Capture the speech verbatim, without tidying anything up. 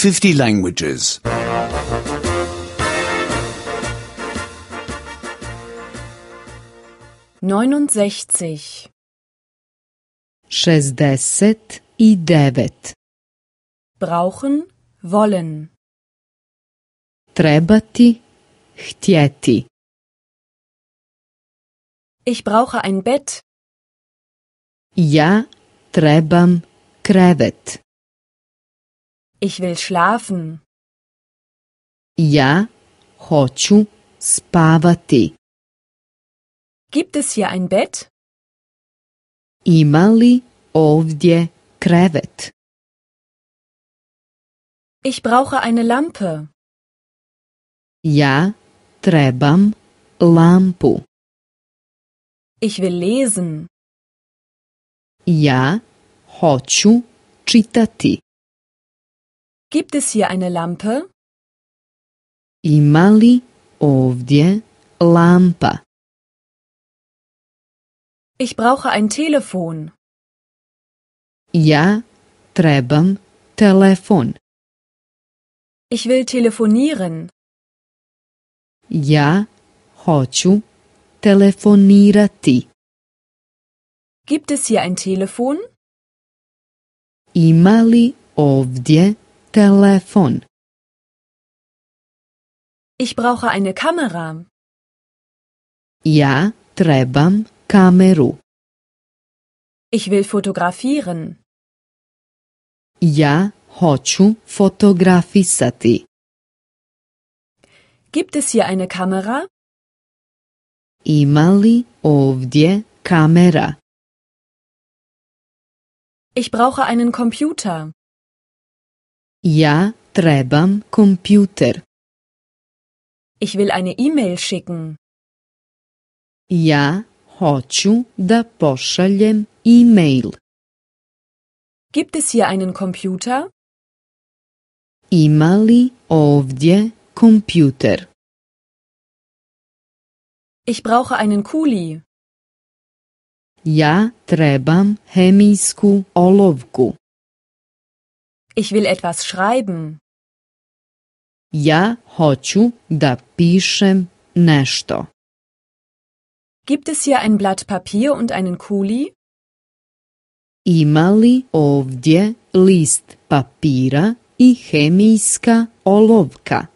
fifty languages. neunundsechzig. šezdeset i devet. Brauchen, wollen. Trebati, htjeti. Ich brauche ein Bett. Ja trebam krevet. Ich will schlafen. Ja hoću spavati. Gibt es hier ein Bett? Ima li ovdje krevet? Ich brauche eine Lampe. Ja trebam lampu. Ich will lesen. Ja hoću čitati. Gibt es hier eine Lampe? Ima li ovdje lampa? Ich brauche ein Telefon. Ja trebam telefon. Ich will telefonieren. Ja hoću telefonirati. Gibt es hier ein Telefon? Ima li ovdje telefon? Ich brauche eine Kamera. Ja trebam kameru. Ich will fotografieren. Ja hoću fotografisati. Gibt es hier eine Kamera? Ima li ovdje kamera? Ich brauche einen Computer. Ja trebam kompjuter. Ich will eine E-Mail schicken. Ja hoću da pošaljem e-mail. Gibt es hier einen Computer? Ima li ovdje kompjuter? Ich brauche einen Kuli. Ja trebam hemijsku olovku. Ich will etwas schreiben. Ja hoću da pišem nešto. Gibt es hier ein Blatt Papier und einen Kuli? Ima li ovdje list papira i hemijska olovka?